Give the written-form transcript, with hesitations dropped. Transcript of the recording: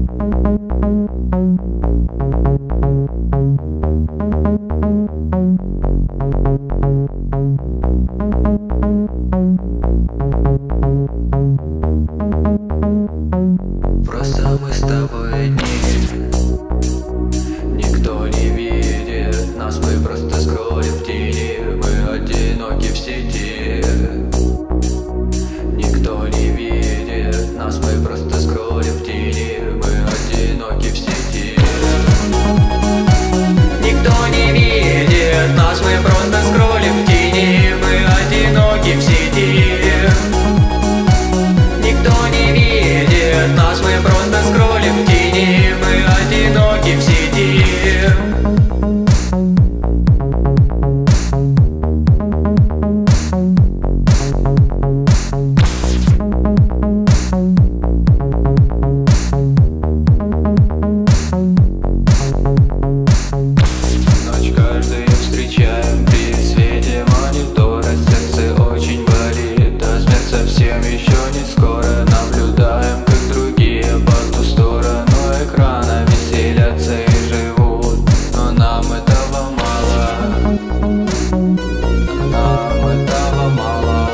Просто мы с тобой одни, никто не видит нас, мы просто скроллим в тени, мы одиноки в сети. Никто не видит нас, мы просто скроллим в тени, мы одиноки в сети. Никто не видит нас, мы просто скроллим в тени, мы одиноки в сети. Никто не видит нас, мы просто скроллим в тени, мы одиноки в сети. Ночь каждый встречаем при свете монитора, сердце очень болит, а смерть совсем еще не скоро. Наблюдаем, как другие по ту сторону экрана веселятся и живут, но нам этого мало, нам этого мало.